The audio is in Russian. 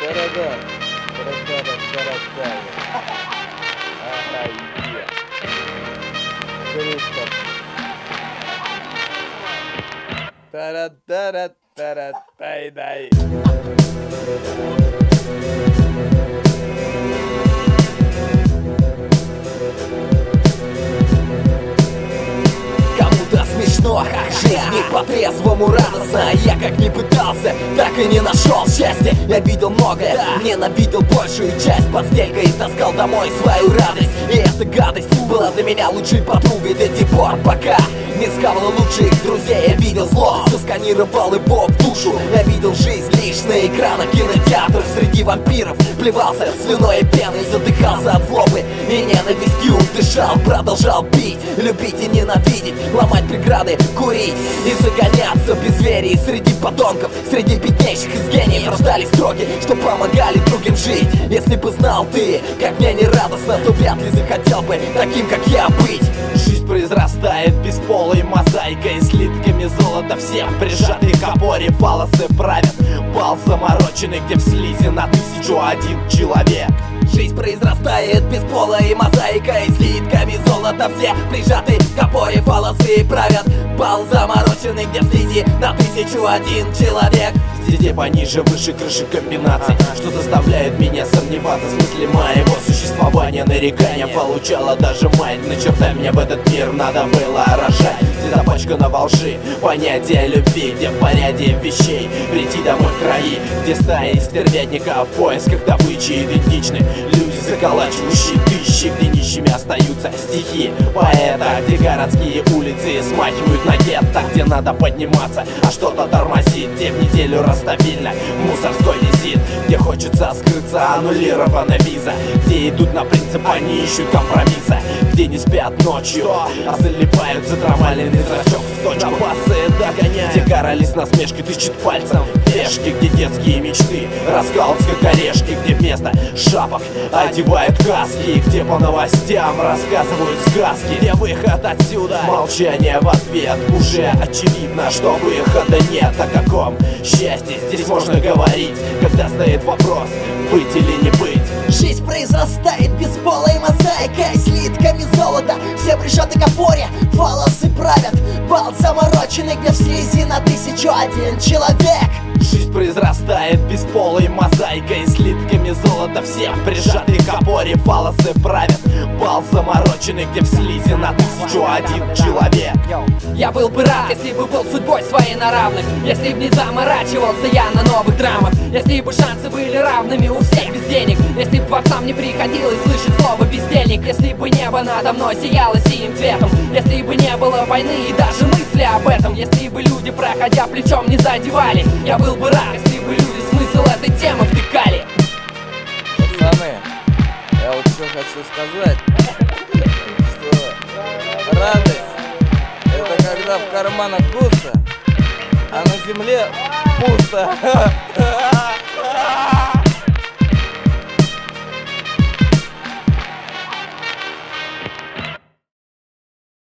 Тарадан, тарадан, тарадан. Ага, е. Круто. Тарадара, таратай-дай. Кому-то смешно, жизнь не по-трезвому радостно. Я как ни пытался, так и не нашел счастья. Я видел многое, ненавидел большую часть. Под стенкой таскал домой свою радость. И эта гадость была для меня лучшей подругой до тех пор, пока не схавала лучших друзей. Я видел зло, засканировал его в душу. Я видел жизнь лишь на экранах кинотеатров. Среди вампиров плевался слюной и пеной, задыхался от злобы и ненавистью дышал. Продолжал бить, любить и ненавидеть, ломать преграды, курить и загоняться без веры. Среди подонков, среди беднейших из гениев рождались строки, что помогали другим жить. Если бы знал ты, как мне не радостно, то вряд ли захотел бы таким, как я, быть. Жизнь произрастает бесполой мозаикой, слитками золота всех прижатых к опоре. Фалосы правят бал замороченный, где в слизи на 1001 человек. Жизнь произрастает бесполой мозаикой, слитками золота все прижаты к опоре. Фалосы правят бал замороченный, где в слизи на 1001 человек. Здесь пониже, выше крыши комбинаций, что заставляет меня сомневаться в смысле моего существования. Нарекания получала даже мать, на черта меня в этот мир надо было рожать. Здесь запачкано во лжи понятие любви, где в порядке вещей прийти домой в краи, где стаи стервятников в поисках добычи идентичны. Люди, заколачивающие тысячи, где нищими остаются стихи поэта, где городские улицы смахивают на гетто, где надо подниматься, а что-то тормозит, где в неделю стабильно мусорской визит, где хочется скрыться, аннулирована виза, где идут на принцип, они ищут компромисса, где не спят ночью, а залипают затрамаленный зрачок в точку. Запасы догоняют, где горались насмешки, тычут пальцем в пешки, где детские мечты раскалывают как орешки, где вместо шапок одевают каски, где по новостям рассказывают сказки, где выход отсюда, молчание в ответ. Уже очевидно, что выхода нет. О каком счастье здесь можно говорить, когда стоит вопрос, быть или не быть? Жизнь произрастает бесполой мозаикой, слитками золота все прижаты к опоре. Волосы правят бал замороченный, где в слизи на 1001 человек. Жизнь произрастает бесполой мозаикой, слитками золота всех прижатых к опоре. Фалосы правят бал замороченный, где в слизи на 1001 человек. Я был бы рад, если бы был судьбой своей на равных, если бы не заморачивался я на новых драмах, если бы шансы были равными у всех без денег, если бы отцам не приходилось слышать слово бездельник, если бы небо надо мной сияло синим цветом, если бы не было войны и даже мысли об этом, если бы люди, проходя плечом, не задевали. Я был бы рад, если бы люди смысл этой темы втыкали. Пацаны, я вот что хочу сказать, что радость — это когда в карманах густо, а на земле пусто.